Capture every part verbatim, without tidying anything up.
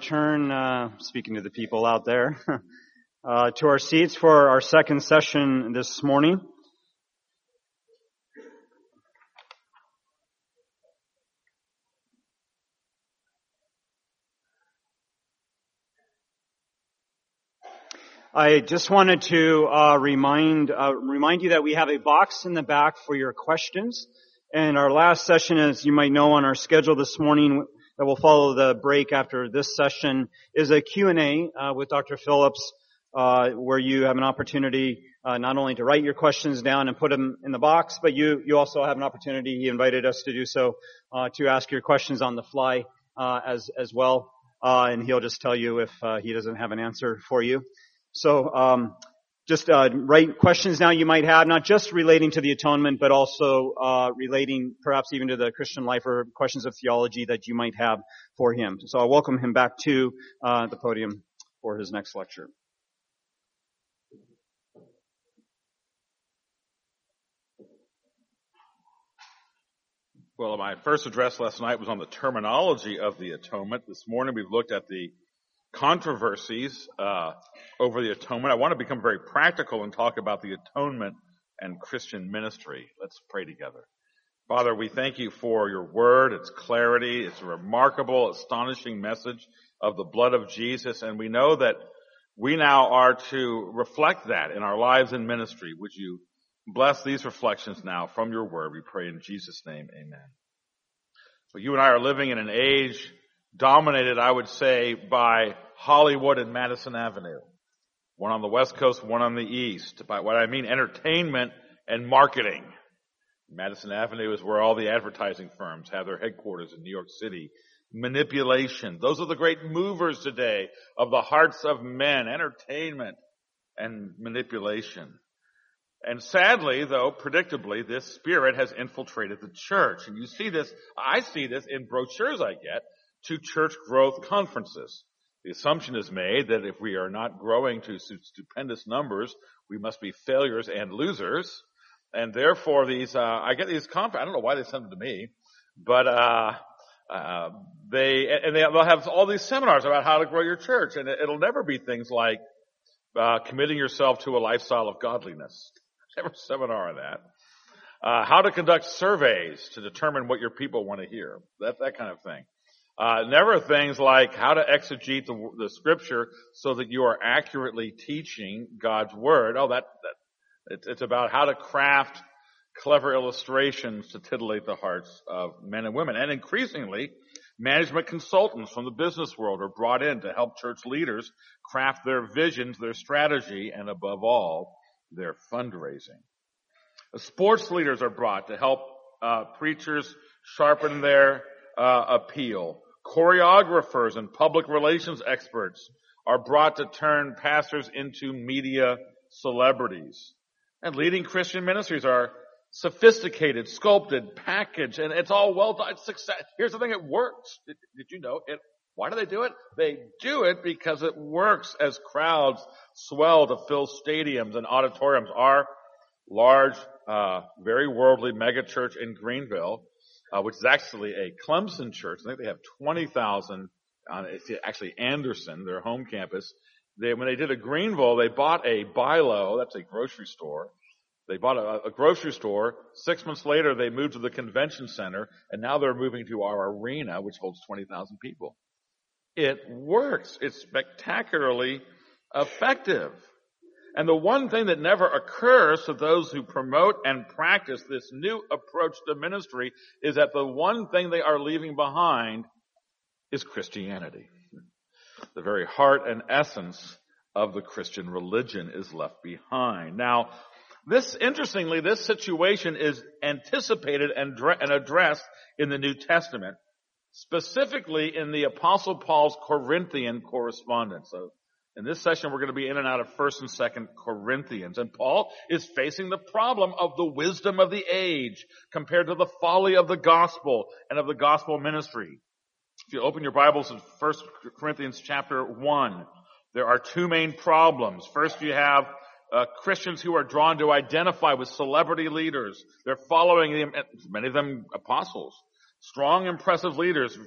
return, uh, speaking to the people out there, uh, to our seats for our second session this morning. I just wanted to uh, remind uh, remind you that we have a box in the back for your questions. And our last session, as you might know on our schedule this morning, that will follow the break after this session, is a Q and A uh, with Doctor Phillips, uh, where you have an opportunity uh, not only to write your questions down and put them in the box, but you you also have an opportunity, he invited us to do so, uh, to ask your questions on the fly uh, as as well. Uh, and he'll just tell you if uh, he doesn't have an answer for you. So um, just uh, write questions now you might have, not just relating to the atonement, but also uh, relating perhaps even to the Christian life or questions of theology that you might have for him. So I'll welcome him back to uh, the podium for his next lecture. Well, my first address last night was on the terminology of the atonement. This morning we've looked at the controversies uh, over the atonement. I want to become very practical and talk about the atonement and Christian ministry. Let's pray together. Father, we thank you for your word, its clarity, its remarkable, astonishing message of the blood of Jesus, and we know that we now are to reflect that in our lives and ministry. Would you bless these reflections now from your word? We pray in Jesus' name, amen. So you and I are living in an age dominated, I would say, by Hollywood and Madison Avenue. One on the West Coast, one on the East. By what I mean, entertainment and marketing. Madison Avenue is where all the advertising firms have their headquarters in New York City. Manipulation. Those are the great movers today of the hearts of men. Entertainment and manipulation. And sadly, though, predictably, this spirit has infiltrated the church. And you see this, I see this in brochures I get to church growth conferences. The assumption is made that if we are not growing to stupendous numbers, we must be failures and losers. And therefore, these, uh, I get these conferences, I don't know why they send them to me, but, uh, uh, they, and they, they'll have all these seminars about how to grow your church. And it, it'll never be things like, uh, committing yourself to a lifestyle of godliness. Never a seminar on that. Uh, how to conduct surveys to determine what your people want to hear. That, that kind of thing. Uh, never things like how to exegete the, the scripture so that you are accurately teaching God's word. Oh, that, that it's, it's about how to craft clever illustrations to titillate the hearts of men and women. And increasingly, management consultants from the business world are brought in to help church leaders craft their visions, their strategy, and above all, their fundraising. The sports leaders are brought to help uh, preachers sharpen their uh, appeal. Choreographers and public relations experts are brought to turn pastors into media celebrities. And leading Christian ministries are sophisticated, sculpted, packaged, and it's all well done. Success. Here's the thing, it works. Did, did you know it? Why do they do it? They do it because it works as crowds swell to fill stadiums and auditoriums. Our large, uh, very worldly mega church in Greenville, Uh, which is actually a Clemson church. I think they have twenty thousand, uh, it's actually Anderson, their home campus. They, when they did a Greenville, they bought a BI-Lo, that's a grocery store. They bought a, a grocery store. Six months later, they moved to the convention center, and now they're moving to our arena, which holds twenty thousand people. It works. It's spectacularly effective. And the one thing that never occurs to those who promote and practice this new approach to ministry is that the one thing they are leaving behind is Christianity. The very heart and essence of the Christian religion is left behind. Now, this, interestingly, this situation is anticipated and, and addressed in the New Testament, specifically in the Apostle Paul's Corinthian correspondence. So, in this session, we're going to be in and out of First and Second Corinthians. And Paul is facing the problem of the wisdom of the age compared to the folly of the gospel and of the gospel ministry. If you open your Bibles in First Corinthians chapter one, there are two main problems. First, you have uh, Christians who are drawn to identify with celebrity leaders. They're following them, many of them apostles. Strong, impressive leaders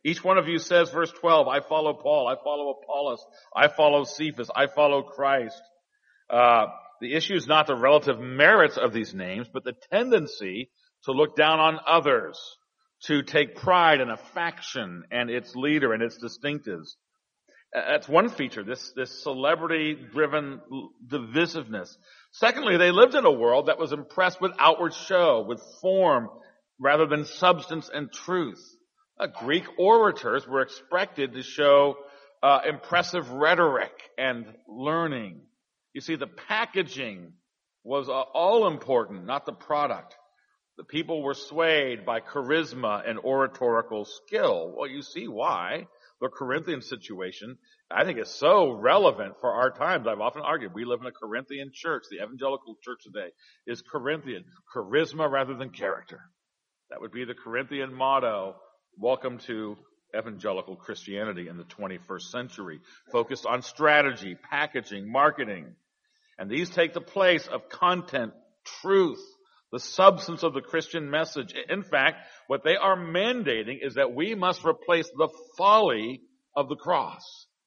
Each one of you says, verse twelve, I follow Paul, I follow Apollos, I follow Cephas, I follow Christ. Uh, the issue is not the relative merits of these names, but the tendency to look down on others, to take pride in a faction and its leader and its distinctives. That's one feature, this, this celebrity-driven divisiveness. Secondly, they lived in a world that was impressed with outward show, with form, rather than substance and truth. Uh, Greek orators were expected to show uh, impressive rhetoric and learning. You see, the packaging was uh, all important, not the product. The people were swayed by charisma and oratorical skill. Well, you see why. The Corinthian situation, I think, is so relevant for our times. I've often argued we live in a Corinthian church. The evangelical church today is Corinthian. Charisma rather than character. That would be the Corinthian motto. Welcome to evangelical Christianity in the twenty-first century. Focused on strategy, packaging, marketing. And these take the place of content, truth, the substance of the Christian message. In fact, what they are mandating is that we must replace the folly of the cross,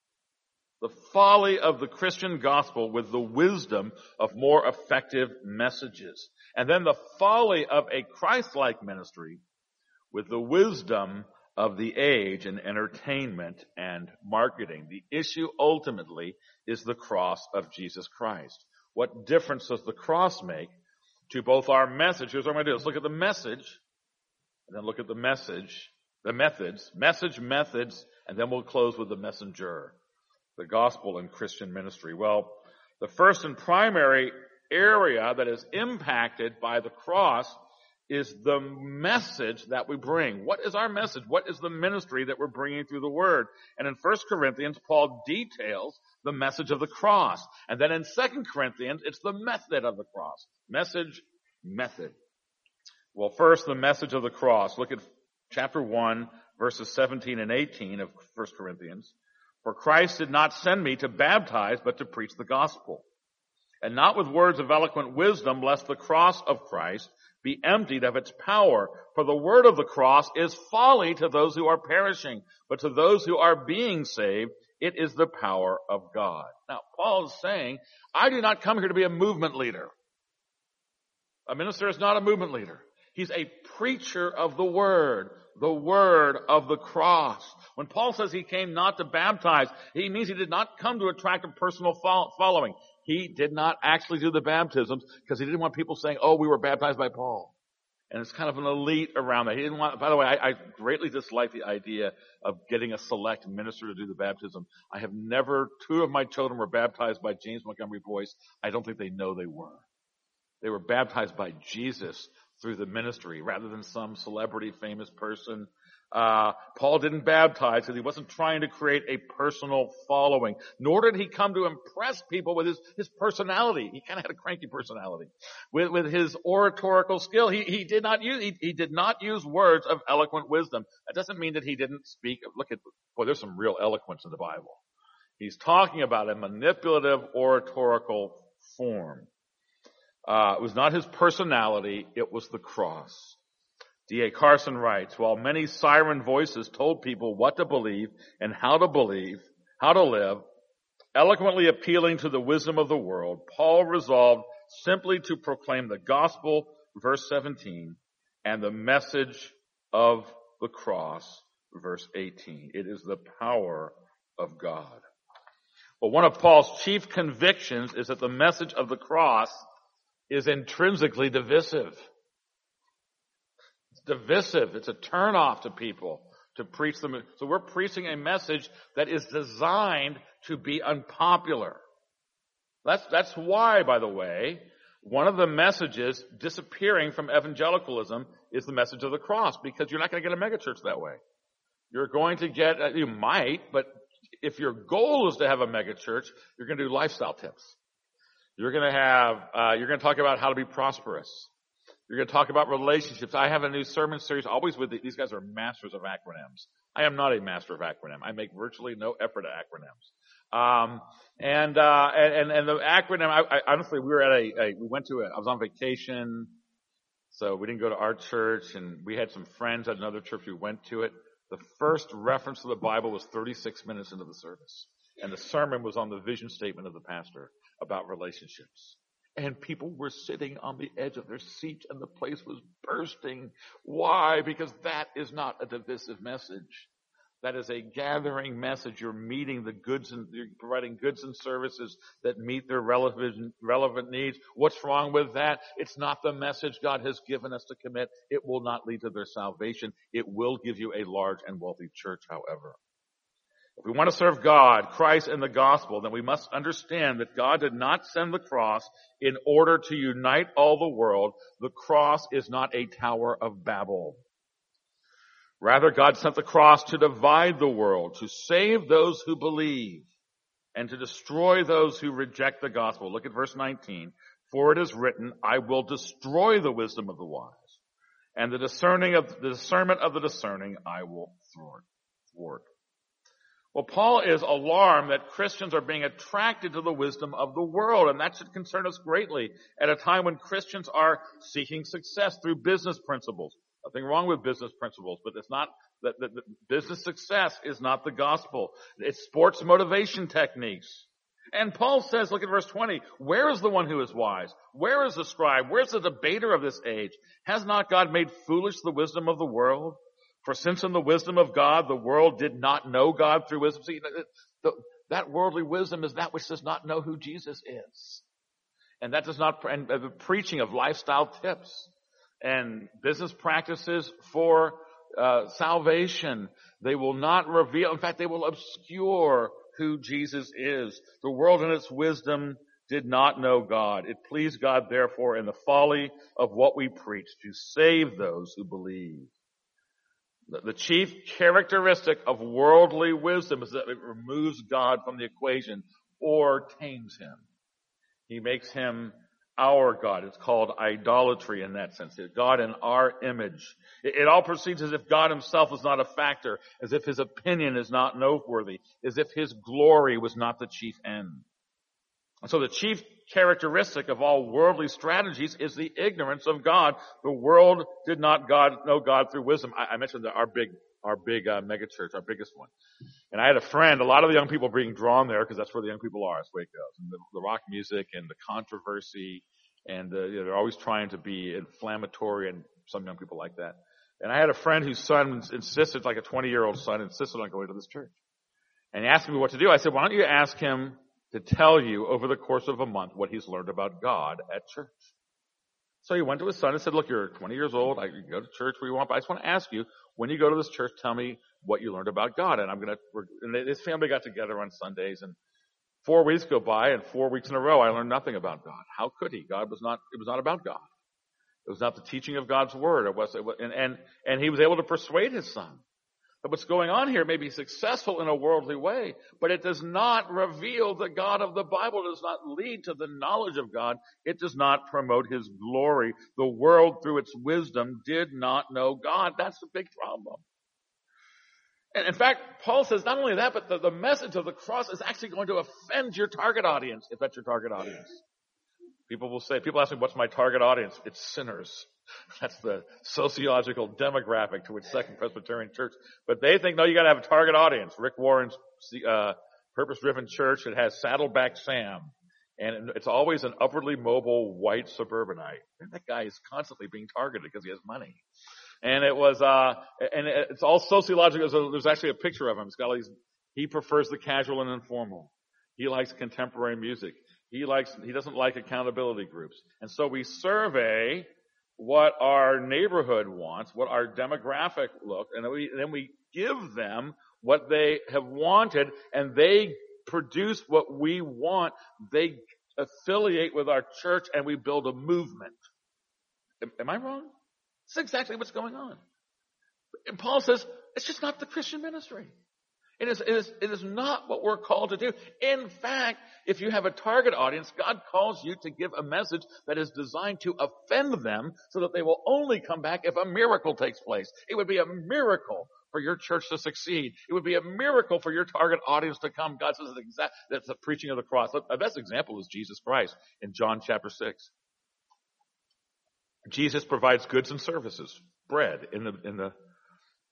the folly of the Christian gospel with the wisdom of more effective messages. And then the folly of a Christ-like ministry with the wisdom of the age in entertainment and marketing. The issue ultimately is the cross of Jesus Christ. What difference does the cross make to both our message? Here's what I'm going to do. Let's look at the message, and then look at the message, the methods, message, methods, and then we'll close with the messenger, the gospel and Christian ministry. Well, the first and primary area that is impacted by the cross is the message that we bring. What is our message? What is the ministry that we're bringing through the word? And in First Corinthians, Paul details the message of the cross. And then in Second Corinthians, it's the method of the cross. Message, method. Well, first, the message of the cross. Look at chapter one, verses seventeen and eighteen of First Corinthians. For Christ did not send me to baptize, but to preach the gospel. And not with words of eloquent wisdom, lest the cross of Christ be emptied of its power. For the word of the cross is folly to those who are perishing, but to those who are being saved, it is the power of God. Now, Paul is saying, I do not come here to be a movement leader. A minister is not a movement leader. He's a preacher of the word, the word of the cross. When Paul says he came not to baptize, he means he did not come to attract a personal following. He did not actually do the baptisms because he didn't want people saying, oh, we were baptized by Paul. And it's kind of an elite around that. He didn't want, by the way, I, I greatly dislike the idea of getting a select minister to do the baptism. I have never, two of my children were baptized by James Montgomery Boyce. I don't think they know they were. They were baptized by Jesus through the ministry rather than some celebrity famous person. Uh, Paul didn't baptize because he wasn't trying to create a personal following, nor did he come to impress people with his, his personality. He kind of had a cranky personality. With, with his oratorical skill, he, he did not use, he, he did not use words of eloquent wisdom. That doesn't mean that he didn't speak. Look at, boy, there's some real eloquence in the Bible. He's talking about a manipulative oratorical form. Uh, it was not his personality, it was the cross. D A Carson writes, while many siren voices told people what to believe and how to believe, how to live, eloquently appealing to the wisdom of the world, Paul resolved simply to proclaim the gospel, verse seventeen, and the message of the cross, verse eighteen. It is the power of God. Well, one of Paul's chief convictions is that the message of the cross is intrinsically divisive. It's divisive. It's a turnoff to people to preach them. So we're preaching a message that is designed to be unpopular. That's, that's why, by the way, one of the messages disappearing from evangelicalism is the message of the cross, because you're not going to get a megachurch that way. You're going to get, uh, you might, but if your goal is to have a megachurch, you're going to do lifestyle tips. You're going to have, uh, you're going to talk about how to be prosperous. You're going to talk about relationships. I have a new sermon series, always with the, these guys are masters of acronyms. I am not a master of acronym. I make virtually no effort at acronyms. Um, and, uh, and, and the acronym, I, I honestly, we were at a, a, we went to a, I was on vacation, so we didn't go to our church, and we had some friends at another church who went to it. The first reference to the Bible was thirty-six minutes into the service. And the sermon was on the vision statement of the pastor about relationships. And people were sitting on the edge of their seats and the place was bursting. Why? Because that is not a divisive message. That is a gathering message. You're meeting the goods and you're providing goods and services that meet their relevant, relevant needs. What's wrong with that? It's not the message God has given us to commit. It will not lead to their salvation. It will give you a large and wealthy church, however. If we want to serve God, Christ, and the gospel, then we must understand that God did not send the cross in order to unite all the world. The cross is not a Tower of Babel. Rather, God sent the cross to divide the world, to save those who believe, and to destroy those who reject the gospel. Look at verse nineteen. For it is written, I will destroy the wisdom of the wise, and the discerning of the discernment of the discerning I will thwart. thwart. Well, Paul is alarmed that Christians are being attracted to the wisdom of the world, and that should concern us greatly at a time when Christians are seeking success through business principles. Nothing wrong with business principles, but it's not that the, the business success is not the gospel. It's sports motivation techniques. And Paul says, look at verse twenty, where is the one who is wise? Where is the scribe? Where's the debater of this age? Has not God made foolish the wisdom of the world? For since in the wisdom of God, the world did not know God through wisdom. See, the, that worldly wisdom is that which does not know who Jesus is. And that does not, and the preaching of lifestyle tips and business practices for uh, salvation, they will not reveal, in fact, they will obscure who Jesus is. The world in its wisdom did not know God. It pleased God, therefore, in the folly of what we preach, to save those who believe. The chief characteristic of worldly wisdom is that it removes God from the equation or tames him. He makes him our God. It's called idolatry in that sense. God in our image. It, it all proceeds as if God himself is not a factor, as if his opinion is not noteworthy, as if his glory was not the chief end. And so the chief characteristic of all worldly strategies is the ignorance of God. The world did not God know God through wisdom. I, I mentioned that our big, our big uh, mega church, our biggest one. And I had a friend, a lot of the young people being drawn there because that's where the young people are, that's the way it goes. And the, the rock music and the controversy and the, you know, they're always trying to be inflammatory, and some young people like that. And I had a friend whose son insisted, like a twenty-year-old son, insisted on going to this church. And he asked me what to do. I said, why don't you ask him to tell you over the course of a month what he's learned about God at church. So he went to his son and said, look, you're twenty years old. I can go to church where you want, but I just want to ask you, when you go to this church, tell me what you learned about God. And I'm going to, and his family got together on Sundays, and four weeks go by, and four weeks in a row, I learned nothing about God. How could he? God was not, it was not about God. It was not the teaching of God's word. It was, it was and, and, and he was able to persuade his son that what's going on here may be successful in a worldly way, but it does not reveal the God of the Bible. It does not lead to the knowledge of God. It does not promote his glory. The world, through its wisdom, did not know God. That's the big problem. And in fact, Paul says not only that, but the, the message of the cross is actually going to offend your target audience, if that's your target audience. People will say, people ask me, what's my target audience? It's sinners. That's the sociological demographic to which Second Presbyterian Church. But they think, no, you gotta have a target audience. Rick Warren's, uh, purpose-driven church, it has Saddleback Sam. And it's always an upwardly mobile white suburbanite. And that guy is constantly being targeted because he has money. And it was, uh, and it's all sociological. So there's actually a picture of him. It's got all these, he prefers the casual and informal. He likes contemporary music. He likes, he doesn't like accountability groups. And so we survey what our neighborhood wants, what our demographic look, and then we, then we give them what they have wanted, and they produce what we want. They affiliate with our church, and we build a movement. Am, am I wrong? That's exactly what's going on. And Paul says, it's just not the Christian ministry. It is, it is, it is not what we're called to do. In fact, if you have a target audience, God calls you to give a message that is designed to offend them so that they will only come back if a miracle takes place. It would be a miracle for your church to succeed. It would be a miracle for your target audience to come. God says exact, that's the preaching of the cross. The best example is Jesus Christ in John chapter six. Jesus provides goods and services, bread in the, in the,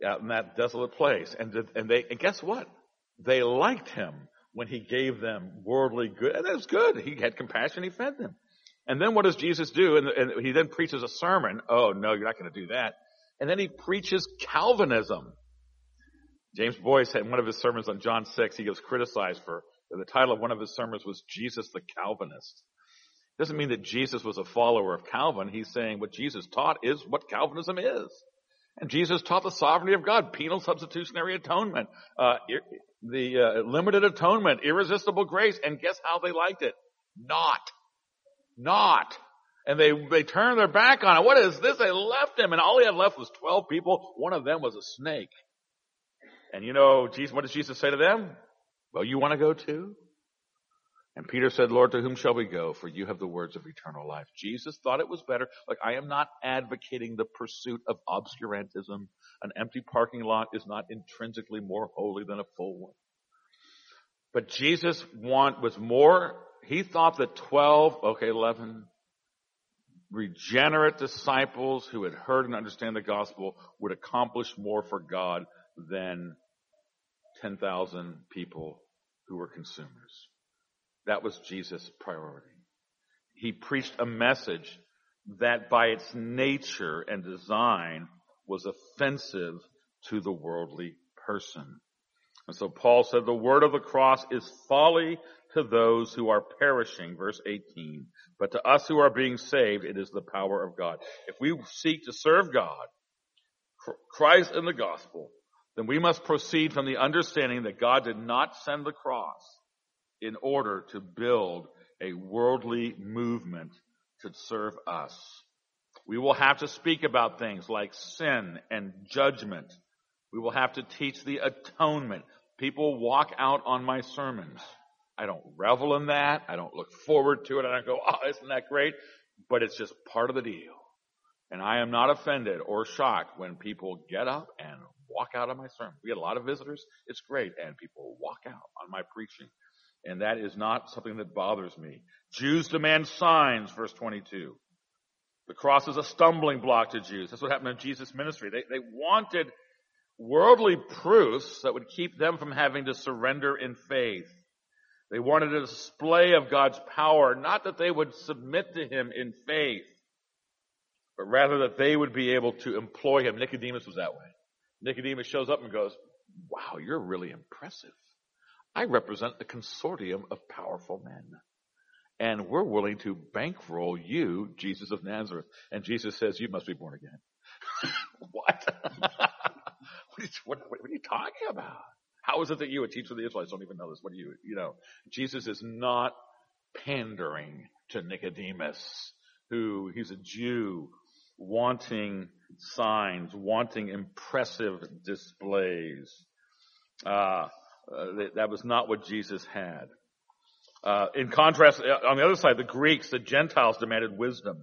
out in that desolate place. And, did, and they, and guess what? They liked him when he gave them worldly good. And that was good. He had compassion. He fed them. And then what does Jesus do? And, and he then preaches a sermon. Oh, no, you're not going to do that. And then he preaches Calvinism. James Boyce had one of his sermons on John six. He was criticized for, the title of one of his sermons was Jesus the Calvinist. It doesn't mean that Jesus was a follower of Calvin. He's saying what Jesus taught is what Calvinism is. And Jesus taught the sovereignty of God, penal substitutionary atonement, uh, the uh, limited atonement, irresistible grace. And guess how they liked it? Not. Not. And they, they turned their back on it. What is this? They left him, and all he had left was twelve people. One of them was a snake. And you know, Jesus, what does Jesus say to them? Well, you want to go too? And Peter said, Lord, to whom shall we go? For you have the words of eternal life. Jesus thought it was better. Like, I am not advocating the pursuit of obscurantism. An empty parking lot is not intrinsically more holy than a full one. But Jesus want, was more, he thought that twelve, okay, eleven, regenerate disciples who had heard and understand the gospel would accomplish more for God than ten thousand people who were consumers. That was Jesus' priority. He preached a message that by its nature and design was offensive to the worldly person. And so Paul said the word of the cross is folly to those who are perishing, verse eighteen. But to us who are being saved, it is the power of God. If we seek to serve God, Christ and the gospel, then we must proceed from the understanding that God did not send the cross in order to build a worldly movement to serve us. We will have to speak about things like sin and judgment. We will have to teach the atonement. People walk out on my sermons. I don't revel in that. I don't look forward to it. I don't go, oh, isn't that great? But it's just part of the deal. And I am not offended or shocked when people get up and walk out of my sermon. We get a lot of visitors. It's great. And people walk out on my preaching. And that is not something that bothers me. Jews demand signs, verse twenty-two. The cross is a stumbling block to Jews. That's what happened in Jesus' ministry. They, they wanted worldly proofs that would keep them from having to surrender in faith. They wanted a display of God's power, not that they would submit to him in faith, but rather that they would be able to employ him. Nicodemus was that way. Nicodemus shows up and goes, wow, you're really impressive. I represent a consortium of powerful men. And we're willing to bankroll you, Jesus of Nazareth. And Jesus says, you must be born again. What? what, is, what? What are you talking about? How is it that you, a teacher of the Israelites, don't even know this? What do you, you know? Jesus is not pandering to Nicodemus, who, he's a Jew, wanting signs, wanting impressive displays. Uh, uh, that, that was not what Jesus had. Uh, in contrast, on the other side, the Greeks, the Gentiles demanded wisdom.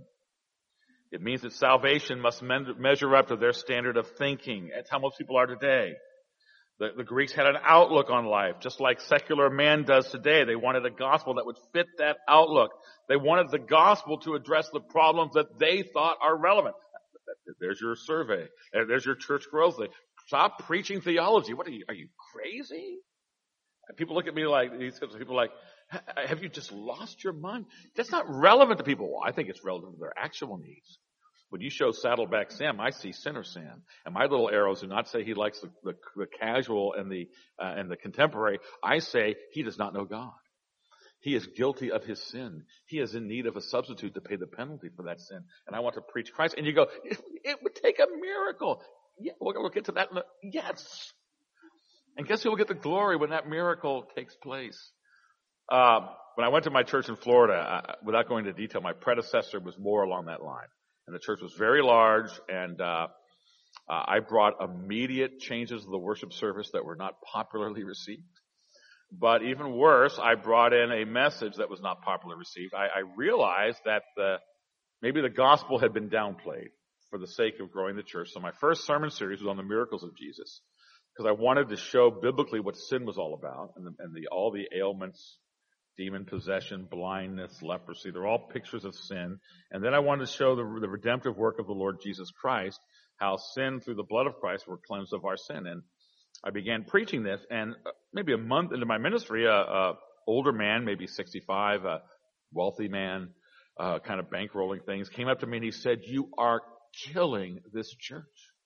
It means that salvation must measure up to their standard of thinking. That's how most people are today. The, the Greeks had an outlook on life, just like secular man does today. They wanted a gospel that would fit that outlook. They wanted the gospel to address the problems that they thought are relevant. There's your survey. There's your church growth thing. Stop preaching theology. What are you, are you crazy? And people look at me like, these people are like, have you just lost your mind? That's not relevant to people. Well, I think it's relevant to their actual needs. When you show Saddleback Sam, I see Sinner Sam. And my little arrows do not say he likes the, the, the casual and the, uh, and the contemporary. I say he does not know God. He is guilty of his sin. He is in need of a substitute to pay the penalty for that sin. And I want to preach Christ. And you go, it, it would take a miracle. Yeah, we'll, we'll get to that. Yes. And guess who will get the glory when that miracle takes place? Uh, when I went to my church in Florida, uh, without going into detail, my predecessor was more along that line. And the church was very large, and uh, uh, I brought immediate changes to the worship service that were not popularly received. But even worse, I brought in a message that was not popularly received. I, I realized that the, maybe the gospel had been downplayed for the sake of growing the church. So my first sermon series was on the miracles of Jesus, because I wanted to show biblically what sin was all about, and, the, and the, all the ailments, demon possession, blindness, leprosy. They're all pictures of sin. And then I wanted to show the, the redemptive work of the Lord Jesus Christ, how sin through the blood of Christ we're cleansed of our sin. And I began preaching this, and maybe a month into my ministry, a, a older man, maybe sixty-five, a wealthy man, uh, kind of bankrolling things, came up to me and he said, "You are killing this church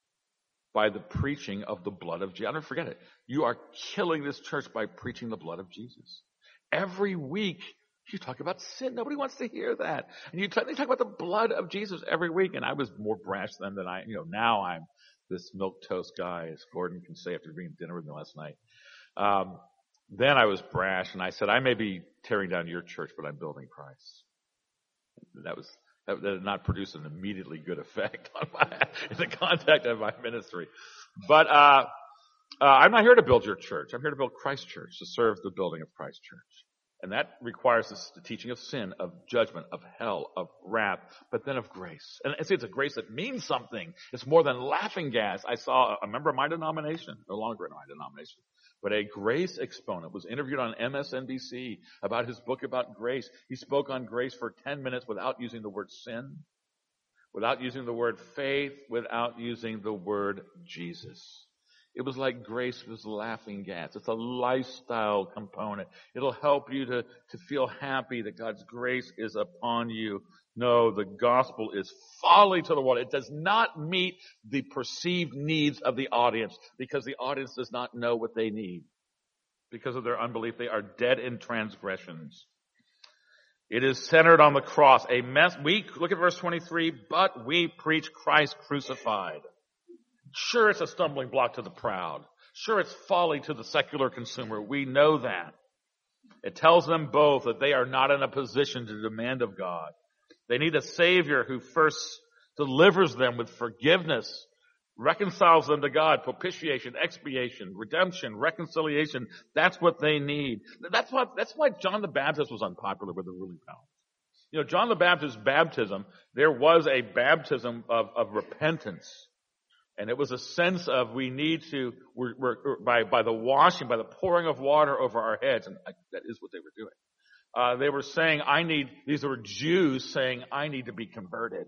by the preaching of the blood of Jesus." I'll never forget it. You are killing this church by preaching the blood of Jesus. Every week, you talk about sin. Nobody wants to hear that. And you talk, they talk about the blood of Jesus every week. And I was more brash then than I, you know, now I'm this milquetoast guy, as Gordon can say after being at dinner with me last night. Um, then I was brash, and I said, "I may be tearing down your church, but I'm building Christ." That was that, that did not produce an immediately good effect on my in the context of my ministry. But uh, uh, I'm not here to build your church. I'm here to build Christ Church, to serve the building of Christ Church. And that requires this, the teaching of sin, of judgment, of hell, of wrath, but then of grace. And see, it's a grace that means something. It's more than laughing gas. I saw a member of my denomination, no longer in my denomination, but a grace exponent was interviewed on M S N B C about his book about grace. He spoke on grace for ten minutes without using the word sin, without using the word faith, without using the word Jesus. It was like grace was laughing gas. It's a lifestyle component. It'll help you to, to feel happy that God's grace is upon you. No, the gospel is folly to the world. It does not meet the perceived needs of the audience because the audience does not know what they need. Because of their unbelief, they are dead in transgressions. It is centered on the cross. A mess. We look at verse twenty-three. But we preach Christ crucified. Sure, it's a stumbling block to the proud. Sure, it's folly to the secular consumer. We know that. It tells them both that they are not in a position to demand of God. They need a Savior who first delivers them with forgiveness, reconciles them to God, propitiation, expiation, redemption, reconciliation. That's what they need. That's why, that's why John the Baptist was unpopular with the ruling power. You know, John the Baptist's baptism, there was a baptism of, of repentance. And it was a sense of we need to, we're, we're, by, by the washing, by the pouring of water over our heads, and that is what they were doing. Uh, they were saying, I need, these were Jews saying, I need to be converted.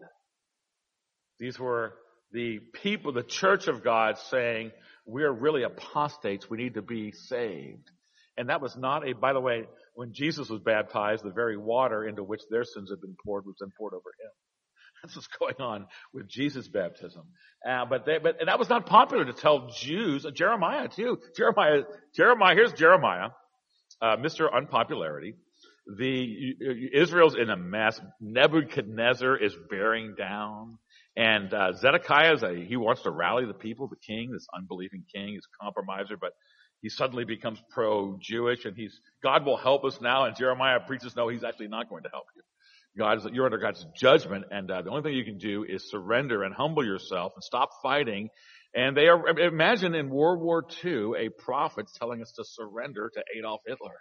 These were the people, the church of God saying, we're really apostates, we need to be saved. And that was not a, by the way, when Jesus was baptized, the very water into which their sins had been poured was then poured over him. That's what's going on with Jesus' baptism. Uh, but they, but and that was not popular to tell Jews. Uh, Jeremiah too. Jeremiah. Jeremiah. Here's Jeremiah, uh, Mister Unpopularity. The Israel's in a mess. Nebuchadnezzar is bearing down, and uh, Zedekiah is a, he wants to rally the people. The king, this unbelieving king, is a compromiser, but he suddenly becomes pro-Jewish, and he's God will help us now. And Jeremiah preaches, no, he's actually not going to help you. God is, you're under God's judgment, and uh, the only thing you can do is surrender and humble yourself and stop fighting. And they are, imagine in World War Two, a prophet telling us to surrender to Adolf Hitler.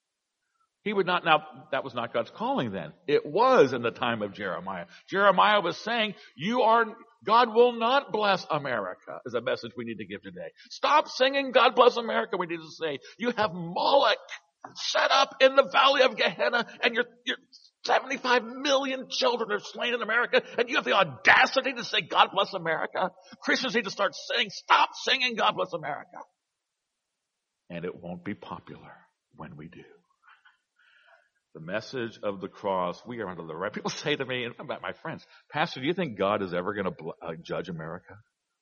He would not, now, that was not God's calling then. It was in the time of Jeremiah. Jeremiah was saying, you are, God will not bless America, is a message we need to give today. Stop singing God bless America. We need to say, you have Moloch set up in the valley of Gehenna, and you're, you're, seventy-five million children are slain in America, and you have the audacity to say, God bless America? Christians need to start saying, stop singing God bless America. And it won't be popular when we do. The message of the cross, we are under the right. People say to me, and about my friends, Pastor, do you think God is ever going to bl- uh, judge America?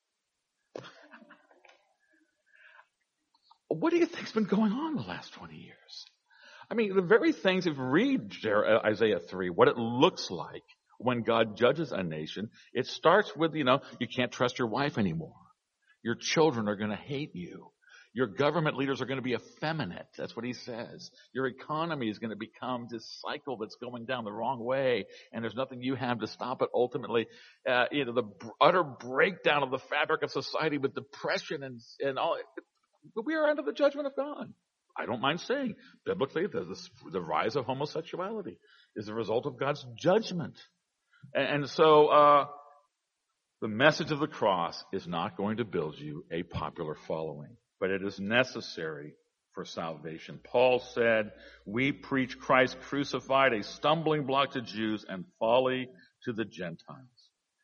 What do you think's been going on the last twenty years? I mean, the very things, if you read Isaiah three, what it looks like when God judges a nation, it starts with, you know, you can't trust your wife anymore. Your children are going to hate you. Your government leaders are going to be effeminate. That's what he says. Your economy is going to become this cycle that's going down the wrong way, and there's nothing you have to stop it. Ultimately, uh, you know, the utter breakdown of the fabric of society with depression and, and all. We are under the judgment of God. I don't mind saying, biblically, the, the rise of homosexuality is the result of God's judgment. And, and so, uh, the message of the cross is not going to build you a popular following, but it is necessary for salvation. Paul said, we preach Christ crucified, a stumbling block to Jews and folly to the Gentiles.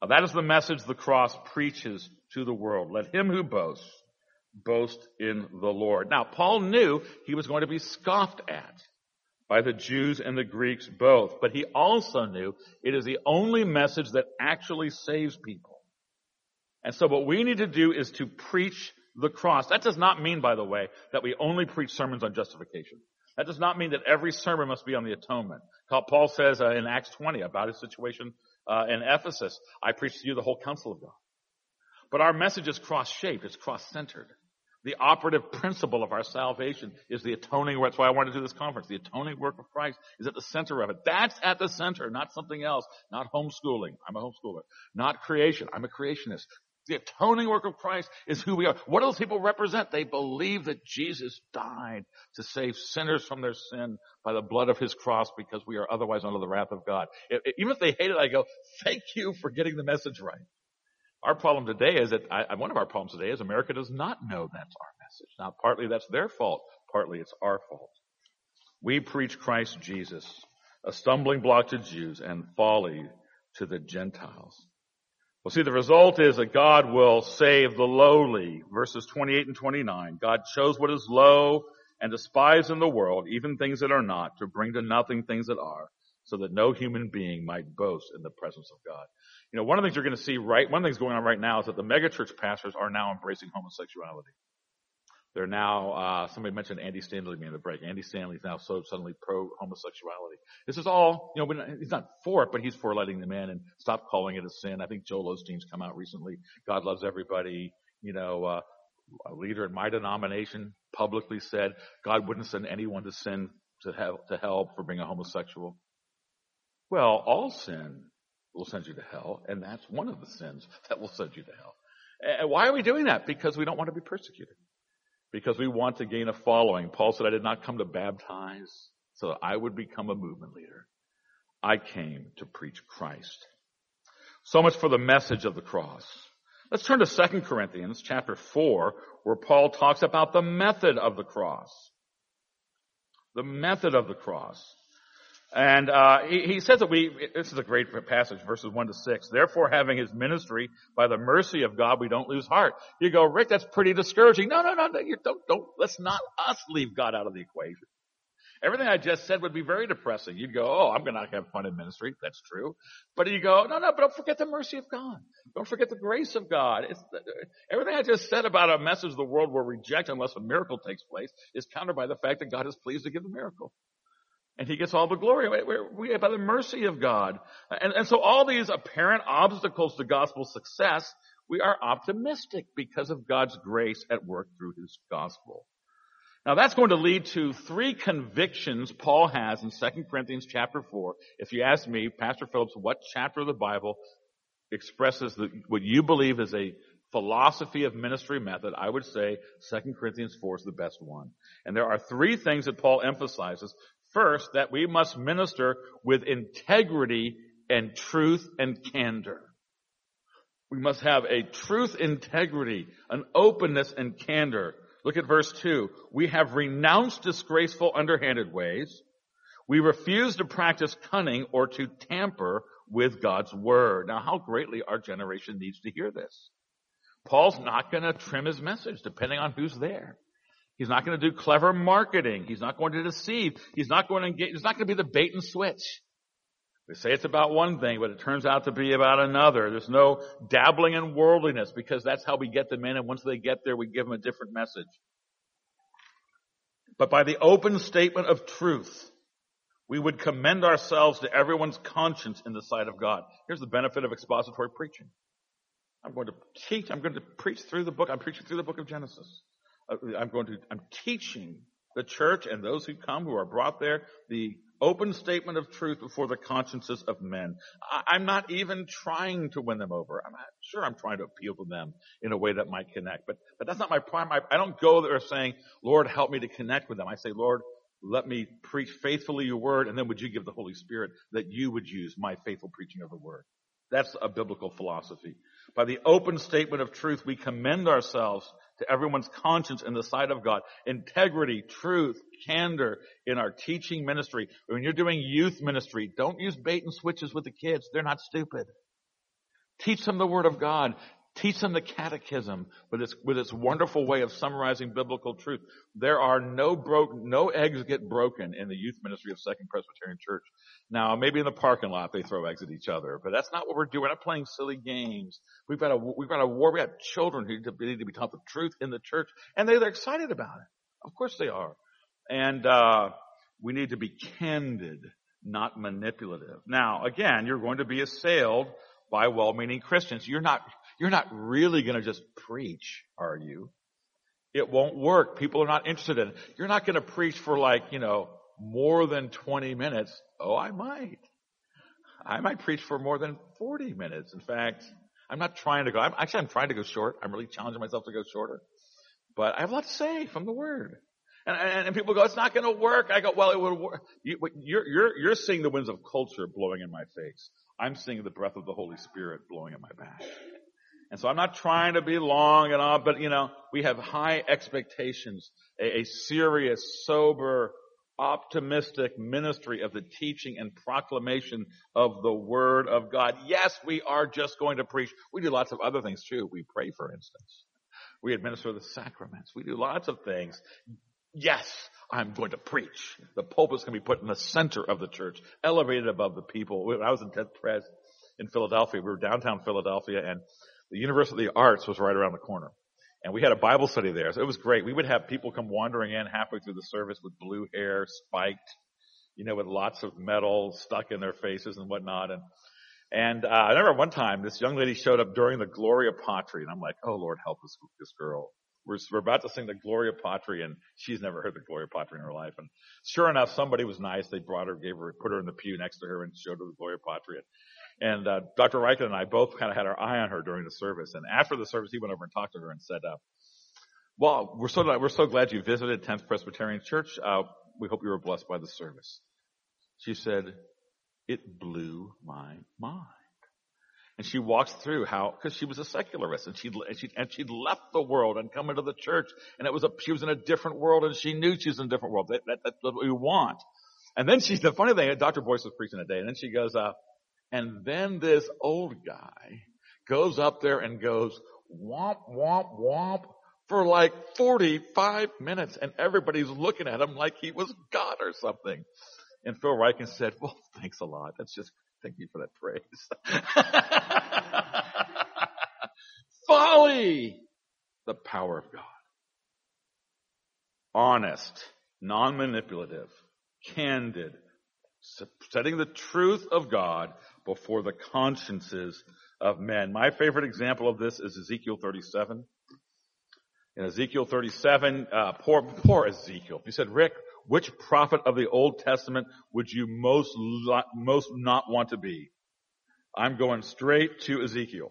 Now, that is the message the cross preaches to the world. Let him who boasts, boast in the Lord. Now, Paul knew he was going to be scoffed at by the Jews and the Greeks both, but he also knew it is the only message that actually saves people. And so what we need to do is to preach the cross. That does not mean, by the way, that we only preach sermons on justification. That does not mean that every sermon must be on the atonement. Paul says uh, in Acts twenty about his situation uh, in Ephesus, I preach to you the whole counsel of God. But our message is cross-shaped. It's cross-centered. The operative principle of our salvation is the atoning work. That's why I wanted to do this conference. The atoning work of Christ is at the center of it. That's at the center, not something else. Not homeschooling. I'm a homeschooler. Not creation. I'm a creationist. The atoning work of Christ is who we are. What do those people represent? They believe that Jesus died to save sinners from their sin by the blood of his cross because we are otherwise under the wrath of God. If, even if they hate it, I go, thank you for getting the message right. Our problem today is that, I, one of our problems today is America does not know that's our message. Now, partly that's their fault. Partly it's our fault. We preach Christ Jesus, a stumbling block to Jews and folly to the Gentiles. Well, see, the result is that God will save the lowly. Verses twenty-eight and twenty-nine. God chose what is low and despised in the world, even things that are not, to bring to nothing things that are, so that no human being might boast in the presence of God. You know, one of the things you're going to see right, one of the things going on right now is that the megachurch pastors are now embracing homosexuality. They're now, uh, somebody mentioned Andy Stanley to me in the break. Andy Stanley is now so suddenly pro-homosexuality. This is all, you know, he's not for it, but he's for letting them in and stop calling it a sin. I think Joel Osteen's come out recently. God loves everybody. You know, uh, a leader in my denomination publicly said God wouldn't send anyone to sin to hell, to hell for being a homosexual. Well, all sin will send you to hell, and that's one of the sins that will send you to hell. And why are we doing that? Because we don't want to be persecuted. Because we want to gain a following. Paul said, I did not come to baptize so that I would become a movement leader. I came to preach Christ. So much for the message of the cross. Let's turn to Second Corinthians chapter four, where Paul talks about the method of the cross. The method of the cross. And uh he, he says that we, this is a great passage, verses one to six. Therefore, having his ministry by the mercy of God, we don't lose heart. You go, Rick, that's pretty discouraging. No, no, no, no, you don't, don't, let's not us leave God out of the equation. Everything I just said would be very depressing. You'd go, oh, I'm going to have fun in ministry. That's true. But you go, no, no, but don't forget the mercy of God. Don't forget the grace of God. It's, everything I just said about a message the world will reject unless a miracle takes place is countered by the fact that God is pleased to give the miracle. And he gets all the glory. We're, we, by the mercy of God. And, and so all these apparent obstacles to gospel success, we are optimistic because of God's grace at work through his gospel. Now that's going to lead to three convictions Paul has in Second Corinthians chapter four. If you ask me, Pastor Phillips, what chapter of the Bible expresses the, what you believe is a philosophy of ministry method, I would say Second Corinthians four is the best one. And there are three things that Paul emphasizes. First, that we must minister with integrity and truth and candor. We must have a truth integrity, an openness and candor. Look at verse two. We have renounced disgraceful underhanded ways. We refuse to practice cunning or to tamper with God's word. Now, how greatly our generation needs to hear this. Paul's not going to trim his message depending on who's there. He's not going to do clever marketing. He's not going to deceive. He's not going to engage. It's not going to be the bait and switch. We say it's about one thing, but it turns out to be about another. There's no dabbling in worldliness because that's how we get them in. And once they get there, we give them a different message. But by the open statement of truth, we would commend ourselves to everyone's conscience in the sight of God. Here's the benefit of expository preaching. I'm going to teach. I'm going to preach through the book. I'm preaching through the book of Genesis. I'm going to, I'm teaching the church and those who come, who are brought there, the open statement of truth before the consciences of men. I, I'm not even trying to win them over. I'm not, sure I'm trying to appeal to them in a way that might connect, but, but that's not my prime. I, I don't go there saying, Lord, help me to connect with them. I say, Lord, let me preach faithfully your word, and then would you give the Holy Spirit that you would use my faithful preaching of the word. That's a biblical philosophy. By the open statement of truth, we commend ourselves to everyone's conscience in the sight of God. Integrity, truth, candor in our teaching ministry. When you're doing youth ministry, don't use bait and switches with the kids. They're not stupid. Teach them the Word of God. Teach them the catechism with its, with its wonderful way of summarizing biblical truth. There are no broken, no eggs get broken in the youth ministry of Second Presbyterian Church. Now, maybe in the parking lot they throw eggs at each other, but that's not what we're doing. We're not playing silly games. We've got a, we've got a war. We have children who need to be taught the truth in the church, and they, they're excited about it. Of course they are. And, uh, we need to be candid, not manipulative. Now, again, you're going to be assailed by well-meaning Christians. You're not, you're not really going to just preach, are you? It won't work. People are not interested in it. You're not going to preach for like, you know, more than twenty minutes. Oh, I might. I might preach for more than forty minutes. In fact, I'm not trying to go, I'm, actually I'm trying to go short. I'm really challenging myself to go shorter. But I have a lot to say from the Word. And, and, and people go, it's not going to work. I go, well, it would work. You, you're, you're, you're seeing the winds of culture blowing in my face. I'm seeing the breath of the Holy Spirit blowing in my back. And so I'm not trying to be long and all, but you know, we have high expectations, a, a serious, sober, optimistic ministry of the teaching and proclamation of the Word of God. Yes, we are just going to preach. We do lots of other things too. We pray, for instance. We administer the sacraments. We do lots of things. Yes, I'm going to preach. The pulpit's going to be put in the center of the church, elevated above the people. When I was in tenth Pres in Philadelphia, we were downtown Philadelphia, and the University of the Arts was right around the corner. And we had a Bible study there, so it was great. We would have people come wandering in halfway through the service with blue hair, spiked, you know, with lots of metal stuck in their faces and whatnot. And and uh, I remember one time this young lady showed up during the Gloria Patri, and I'm like, oh, Lord, help this, this girl. We're, we're about to sing the Gloria Patri, and she's never heard the Gloria Patri in her life. And sure enough, somebody was nice. They brought her, gave her, put her in the pew next to her, and showed her the Gloria Patri. And uh, Doctor Reichen and I both kind of had our eye on her during the service. And after the service, he went over and talked to her and said, uh, "Well, we're so we're so glad you visited tenth Presbyterian Church. Uh, we hope you were blessed by the service." She said, "It blew my mind." And she walked through how, because she was a secularist, and she'd, and she'd, and she'd left the world and come into the church, and it was a, she was in a different world, and she knew she was in a different world. That, that, that's what we want. And then she's, the funny thing, Doctor Boyce was preaching a day, and then she goes, uh, and then this old guy goes up there and goes, womp, womp, womp, for like forty-five minutes, and everybody's looking at him like he was God or something. And Phil Reichen said, well, thanks a lot. That's just, thank you for that praise. Folly! The power of God. Honest, non-manipulative, candid, setting the truth of God before the consciences of men. My favorite example of this is Ezekiel thirty-seven. In Ezekiel thirty-seven, uh, poor, poor Ezekiel. He said, Rick, which prophet of the Old Testament would you most, most not want to be? I'm going straight to Ezekiel.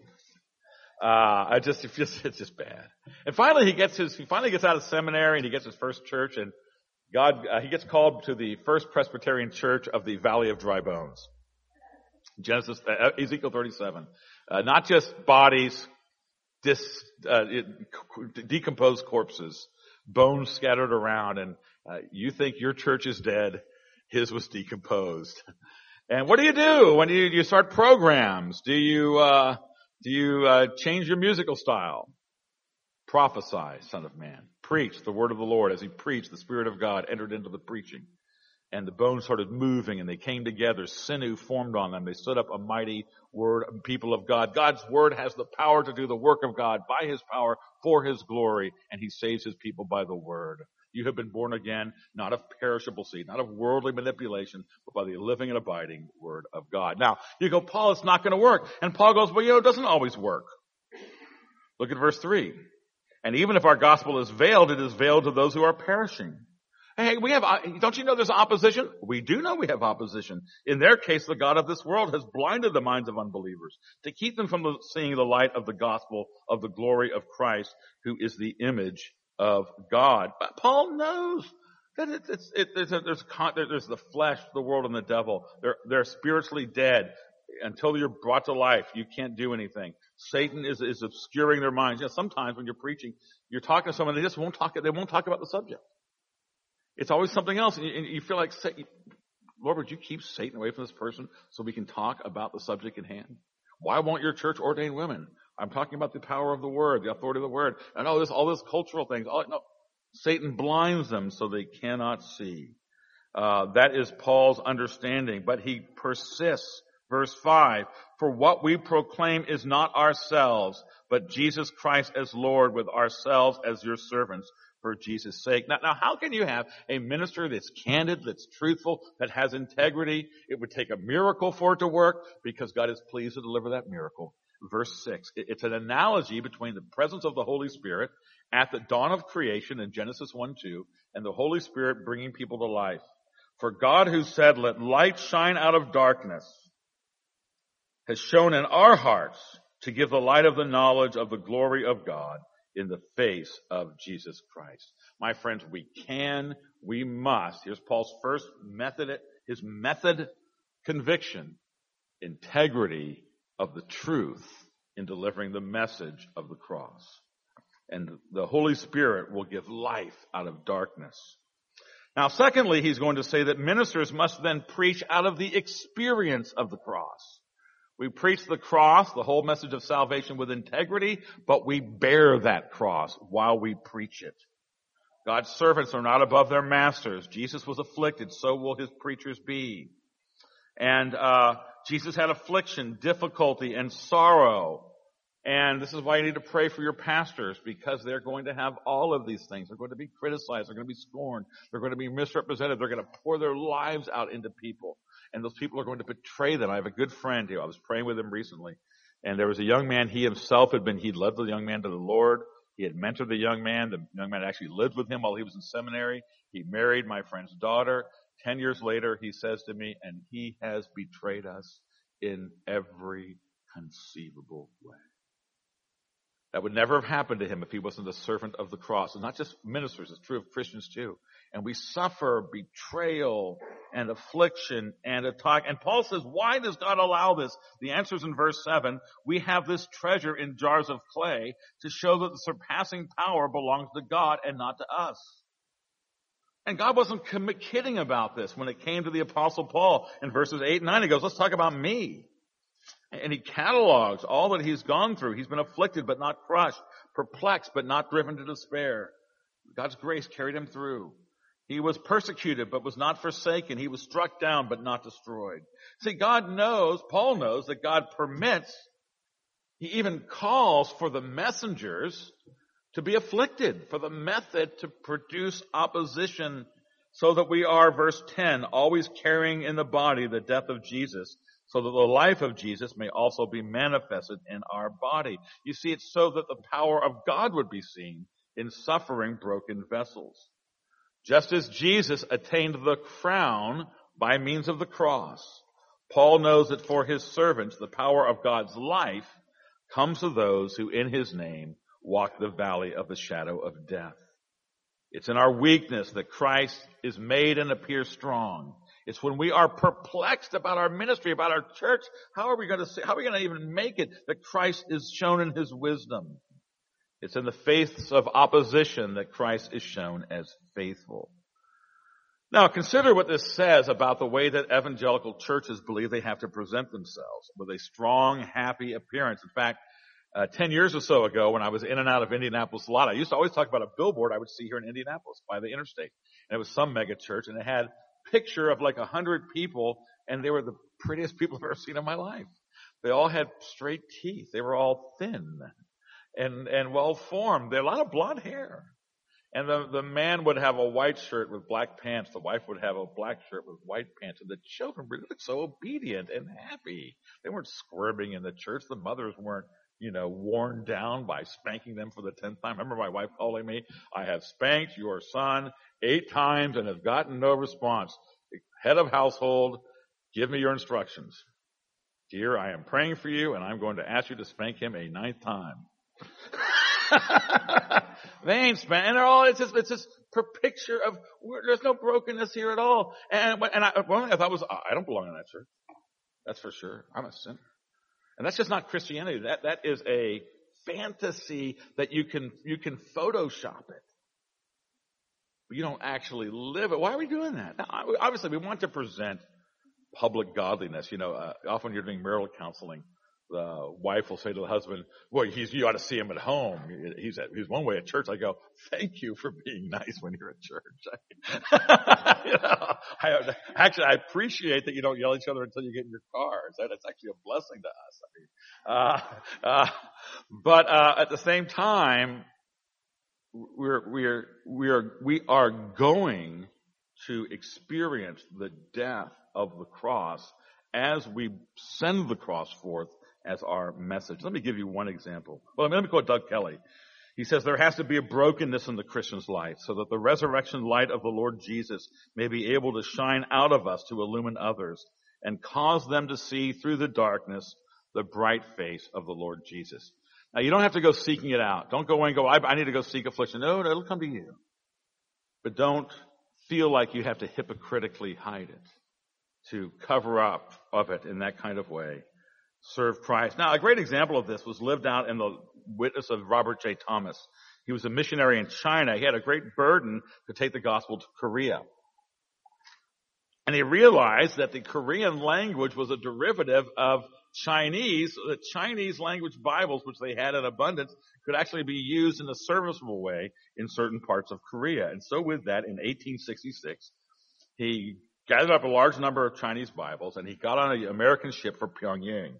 Uh, I just, it's just, it's just bad. And finally he gets his, he finally gets out of seminary and he gets his first church, and God, uh, he gets called to the First Presbyterian Church of the Valley of Dry Bones. Genesis, uh, Ezekiel thirty-seven. Uh, not just bodies, dis, uh, it, decomposed corpses, bones scattered around, and uh, you think your church is dead, his was decomposed. And what do you do when you, you start programs? Do you, uh, do you, uh, change your musical style? Prophesy, Son of Man. Preach the word of the Lord. As he preached, the Spirit of God entered into the preaching. And the bones started moving, and they came together. Sinew formed on them. They stood up a mighty word, people of God. God's word has the power to do the work of God by his power for his glory, and he saves his people by the word. You have been born again, not of perishable seed, not of worldly manipulation, but by the living and abiding word of God. Now, you go, Paul, it's not going to work. And Paul goes, well, you know, it doesn't always work. Look at verse three. And even if our gospel is veiled, it is veiled to those who are perishing. Hey, we have, don't you know there's opposition? We do know we have opposition. In their case, the God of this world has blinded the minds of unbelievers to keep them from the, seeing the light of the gospel of the glory of Christ, who is the image of God. But Paul knows that it's, it's, it, there's, a, there's, there's the flesh, the world, and the devil. They're, they're spiritually dead. Until you're brought to life, you can't do anything. Satan is, is obscuring their minds. You know, sometimes when you're preaching, you're talking to someone, they just won't talk, they won't talk about the subject. It's always something else. And you, and you feel like, Lord, would you keep Satan away from this person so we can talk about the subject at hand? Why won't your church ordain women? I'm talking about the power of the word, the authority of the word. And oh, this, all those cultural things. Oh, no. Satan blinds them so they cannot see. Uh, that is Paul's understanding, but he persists. Verse five, for what we proclaim is not ourselves, but Jesus Christ as Lord, with ourselves as your servants for Jesus' sake. Now, now, how can you have a minister that's candid, that's truthful, that has integrity? It would take a miracle for it to work, because God is pleased to deliver that miracle. Verse six, it's an analogy between the presence of the Holy Spirit at the dawn of creation in Genesis one two, and the Holy Spirit bringing people to life. For God, who said, let light shine out of darkness, has shown in our hearts to give the light of the knowledge of the glory of God in the face of Jesus Christ. My friends, we can, we must. Here's Paul's first method, his method conviction, integrity of the truth in delivering the message of the cross. And the Holy Spirit will give life out of darkness. Now, secondly, he's going to say that ministers must then preach out of the experience of the cross. We preach the cross, the whole message of salvation, with integrity, but we bear that cross while we preach it. God's servants are not above their masters. Jesus was afflicted, so will his preachers be. And uh Jesus had affliction, difficulty, and sorrow. And this is why you need to pray for your pastors, because they're going to have all of these things. They're going to be criticized. They're going to be scorned. They're going to be misrepresented. They're going to pour their lives out into people. And those people are going to betray them. I have a good friend here. I was praying with him recently. And there was a young man, he himself had been, he led the young man to the Lord. He had mentored the young man. The young man actually lived with him while he was in seminary. He married my friend's daughter. Ten years later, he says to me, and he has betrayed us in every conceivable way. That would never have happened to him if he wasn't a servant of the cross. And not just ministers, it's true of Christians too. And we suffer betrayal and affliction and attack. And Paul says, why does God allow this? The answer is in verse seven. We have this treasure in jars of clay to show that the surpassing power belongs to God and not to us. And God wasn't kidding about this when it came to the Apostle Paul. In verses eight and nine, he goes, let's talk about me. And he catalogs all that he's gone through. He's been afflicted but not crushed, perplexed but not driven to despair. God's grace carried him through. He was persecuted but was not forsaken. He was struck down but not destroyed. See, God knows, Paul knows that God permits, he even calls for the messengers to be afflicted, for the method to produce opposition, so that we are, verse ten, always carrying in the body the death of Jesus, so that the life of Jesus may also be manifested in our body. You see, it's so that the power of God would be seen in suffering broken vessels. Just as Jesus attained the crown by means of the cross, Paul knows that for his servants, the power of God's life comes to those who in his name walk the valley of the shadow of death. It's in our weakness that Christ is made and appears strong. It's when we are perplexed about our ministry, about our church, how are we going to see, how are we going to even make it, that Christ is shown in his wisdom? It's in the face of opposition that Christ is shown as faithful. Now, consider what this says about the way that evangelical churches believe they have to present themselves, with a strong, happy appearance. In fact, Uh, ten years or so ago, when I was in and out of Indianapolis a lot, I used to always talk about a billboard I would see here in Indianapolis by the interstate. And it was some mega church, and it had a picture of like a hundred people, and they were the prettiest people I've ever seen in my life. They all had straight teeth. They were all thin and, and well formed. They had a lot of blonde hair. And the, the man would have a white shirt with black pants. The wife would have a black shirt with white pants. And the children were so obedient and happy. They weren't squirming in the church. The mothers weren't, you know, worn down by spanking them for the tenth time. I remember my wife calling me, I have spanked your son eight times and have gotten no response. Head of household, give me your instructions. Dear, I am praying for you, and I'm going to ask you to spank him a ninth time. They ain't spanking. And they're all, it's just, it's just a picture of, there's no brokenness here at all. And, and I, one thing I thought was, I don't belong in that church. That's for sure. I'm a sinner. And that's just not Christianity. That, that is a fantasy that you can, you can Photoshop it. But you don't actually live it. Why are we doing that? Now, obviously, we want to present public godliness. You know, uh, often when you're doing marital counseling, the wife will say to the husband, well, he's, you ought to see him at home. He's at, he's one way at church. I go, thank you for being nice when you're at church. you know, I, actually, I appreciate that you don't yell at each other until you get in your cars. That, that's actually a blessing to us. I mean, uh, uh, but, uh, at the same time, we're, we're, we're, we are going to experience the death of the cross as we send the cross forth as our message. Let me give you one example. Well, let me quote Doug Kelly. He says, there has to be a brokenness in the Christian's life so that the resurrection light of the Lord Jesus may be able to shine out of us to illumine others and cause them to see through the darkness the bright face of the Lord Jesus. Now, you don't have to go seeking it out. Don't go away and go, I, I need to go seek affliction. No, it'll come to you. But don't feel like you have to hypocritically hide it, to cover up of it in that kind of way. Serve Christ. Now, a great example of this was lived out in the witness of Robert J. Thomas. He was a missionary in China. He had a great burden to take the gospel to Korea. And he realized that the Korean language was a derivative of Chinese, so that Chinese language Bibles, which they had in abundance, could actually be used in a serviceable way in certain parts of Korea. And so with that, in eighteen sixty-six, he gathered up a large number of Chinese Bibles, and he got on an American ship for Pyongyang.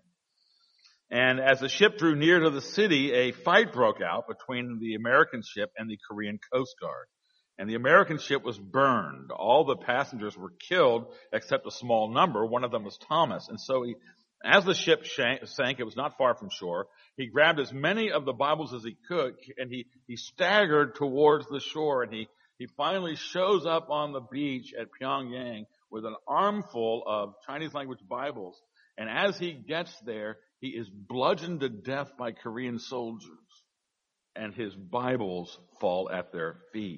And as the ship drew near to the city, a fight broke out between the American ship and the Korean Coast Guard. And the American ship was burned. All the passengers were killed except a small number. One of them was Thomas. And so he, as the ship sank, it was not far from shore, he grabbed as many of the Bibles as he could, and he, he staggered towards the shore, and he, he finally shows up on the beach at Pyongyang with an armful of Chinese language Bibles. And as he gets there, he is bludgeoned to death by Korean soldiers, and his Bibles fall at their feet.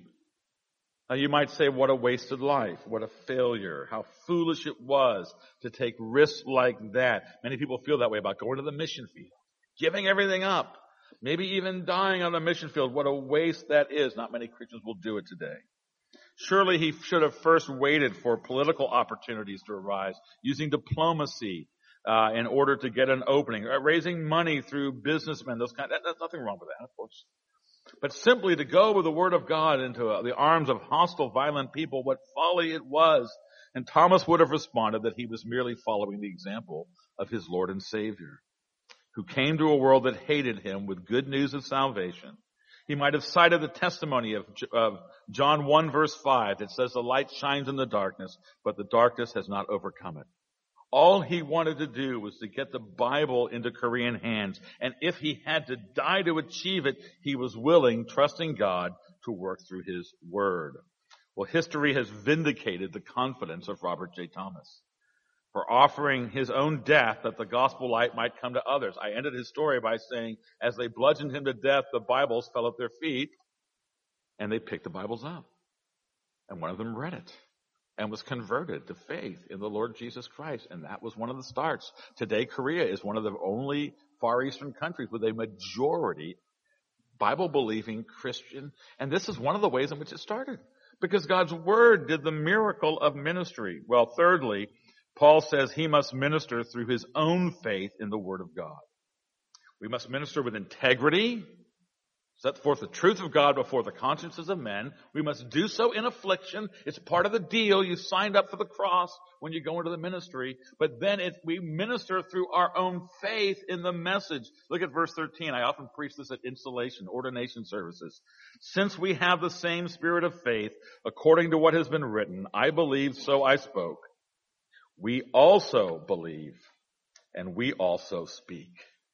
Now you might say, what a wasted life, what a failure, how foolish it was to take risks like that. Many people feel that way about going to the mission field, giving everything up, maybe even dying on the mission field. What a waste that is. Not many Christians will do it today. Surely he should have first waited for political opportunities to arise, using diplomacy uh, in order to get an opening, uh, raising money through businessmen, those kind. That, there's nothing wrong with that, of course. But simply to go with the word of God into uh, the arms of hostile, violent people, what folly it was. And Thomas would have responded that he was merely following the example of his Lord and Savior, who came to a world that hated him with good news of salvation. He might have cited the testimony of, of John one verse five that says the light shines in the darkness, but the darkness has not overcome it. All he wanted to do was to get the Bible into Korean hands. And if he had to die to achieve it, he was willing, trusting God, to work through his word. Well, history has vindicated the confidence of Robert J. Thomas for offering his own death that the gospel light might come to others. I ended his story by saying, as they bludgeoned him to death, the Bibles fell at their feet, and they picked the Bibles up. And one of them read it and was converted to faith in the Lord Jesus Christ. And that was one of the starts. Today, Korea is one of the only Far Eastern countries with a majority Bible-believing Christian. And this is one of the ways in which it started, because God's word did the miracle of ministry. Well, thirdly, Paul says he must minister through his own faith in the word of God. We must minister with integrity, set forth the truth of God before the consciences of men. We must do so in affliction. It's part of the deal. You signed up for the cross when you go into the ministry. But then if we minister through our own faith in the message. Look at verse thirteen. I often preach this at installation, ordination services. Since we have the same spirit of faith, according to what has been written, I believed, so I spoke. We also believe, and we also speak.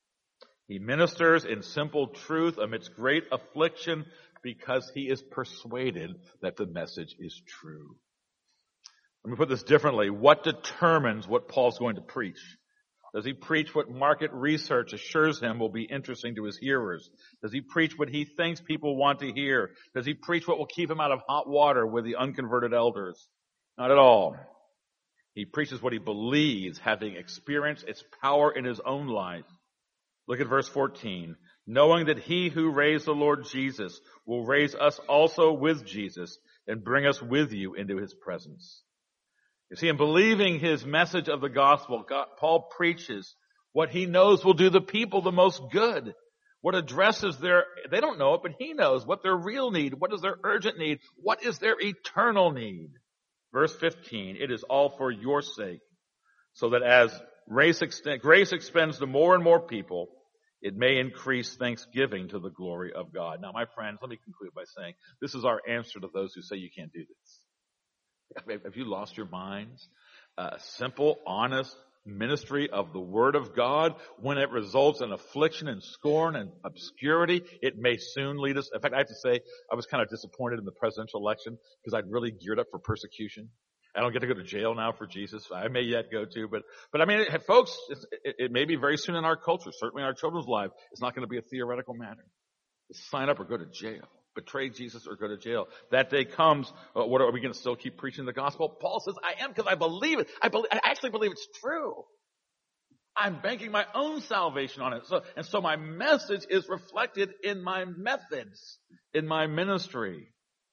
He ministers in simple truth amidst great affliction because he is persuaded that the message is true. Let me put this differently. What determines what Paul's going to preach? Does he preach what market research assures him will be interesting to his hearers? Does he preach what he thinks people want to hear? Does he preach what will keep him out of hot water with the unconverted elders? Not at all. He preaches what he believes, having experienced its power in his own life. Look at verse fourteen. Knowing that he who raised the Lord Jesus will raise us also with Jesus and bring us with you into his presence. You see, in believing his message of the gospel, God, Paul preaches What he knows will do the people the most good. What addresses their, they don't know it, but he knows what their real need, what is their urgent need, what is their eternal need. Verse fifteen, it is all for your sake, so that as grace extends to more and more people, it may increase thanksgiving to the glory of God. Now, my friends, let me conclude by saying this is our answer to those who say you can't do this. Have you lost your minds? A simple, honest ministry of the Word of God, when it results in affliction and scorn and obscurity, it may soon lead us. In fact, I have to say, I was kind of disappointed in the presidential election because I'd really geared up for persecution. I don't get to go to jail now for Jesus. I may yet go to, but, but I mean, it, folks, it's, it, it may be very soon in our culture, certainly in our children's lives. It's not going to be a theoretical matter. Sign up or go to jail. Betray Jesus or go to jail. That day comes, uh, what are we going to still keep preaching the gospel? Paul says, I am because I believe it. I believe, I actually believe it's true. I'm banking my own salvation on it. So, and so my message is reflected in my methods, in my ministry.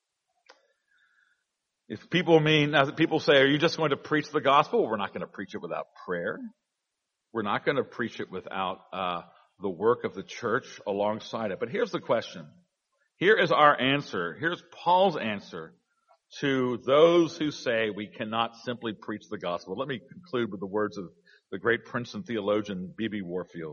If people mean, as people say, are you just going to preach the gospel? Well, we're not going to preach it without prayer. We're not going to preach it without uh, the work of the church alongside it. But here's the question. Here is our answer. Here's Paul's answer to those who say we cannot simply preach the gospel. Let me conclude with the words of the great Princeton theologian B B Warfield.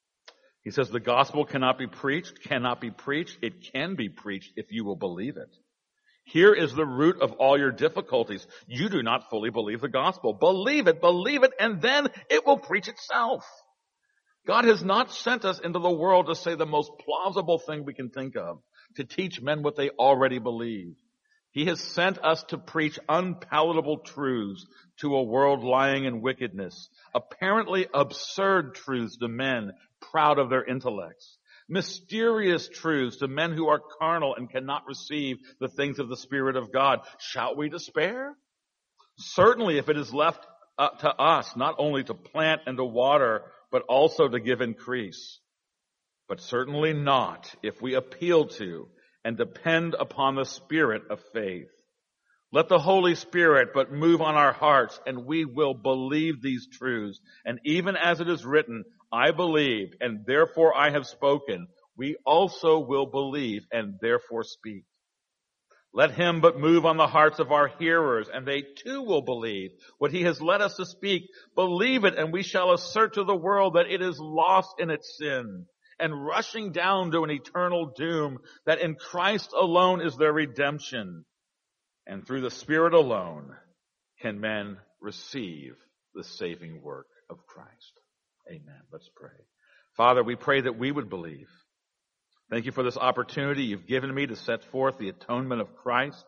He says, the gospel cannot be preached, cannot be preached. It can be preached if you will believe it. Here is the root of all your difficulties. You do not fully believe the gospel. Believe it, believe it, and then it will preach itself. God has not sent us into the world to say the most plausible thing we can think of, to teach men what they already believe. He has sent us to preach unpalatable truths to a world lying in wickedness, apparently absurd truths to men proud of their intellects, mysterious truths to men who are carnal and cannot receive the things of the Spirit of God. Shall we despair? Certainly, if it is left up to us, not only to plant and to water, but also to give increase. But certainly not if we appeal to and depend upon the Spirit of faith. Let the Holy Spirit but move on our hearts, and we will believe these truths. And even as it is written, I believe, and therefore I have spoken, we also will believe and therefore speak. Let him but move on the hearts of our hearers, and they too will believe what he has led us to speak. Believe it, and we shall assert to the world that it is lost in its sin and rushing down to an eternal doom, that in Christ alone is their redemption, and through the Spirit alone can men receive the saving work of Christ. Amen. Let's pray. Father, we pray that we would believe. Thank you for this opportunity you've given me to set forth the atonement of Christ.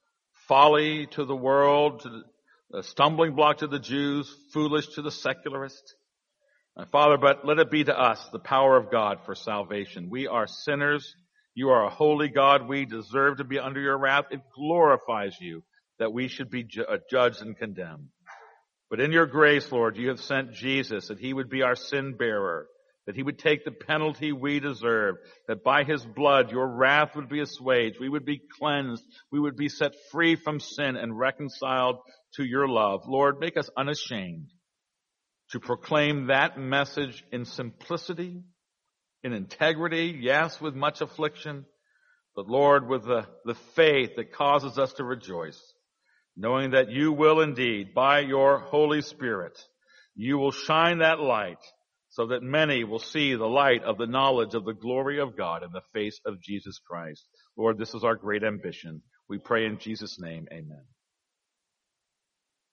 Folly to the world, to the, a stumbling block to the Jews, foolish to the secularist. Uh, Father, but let it be to us the power of God for salvation. We are sinners. You are a holy God. We deserve to be under your wrath. It glorifies you that we should be ju- judged and condemned. But in your grace, Lord, you have sent Jesus that he would be our sin bearer, that he would take the penalty we deserve, that by his blood your wrath would be assuaged, we would be cleansed, we would be set free from sin and reconciled to your love. Lord, make us unashamed to proclaim that message in simplicity, in integrity, yes, with much affliction, but Lord, with the, the faith that causes us to rejoice, knowing that you will indeed, by your Holy Spirit, you will shine that light so that many will see the light of the knowledge of the glory of God in the face of Jesus Christ. Lord, this is our great ambition. We pray in Jesus' name, amen.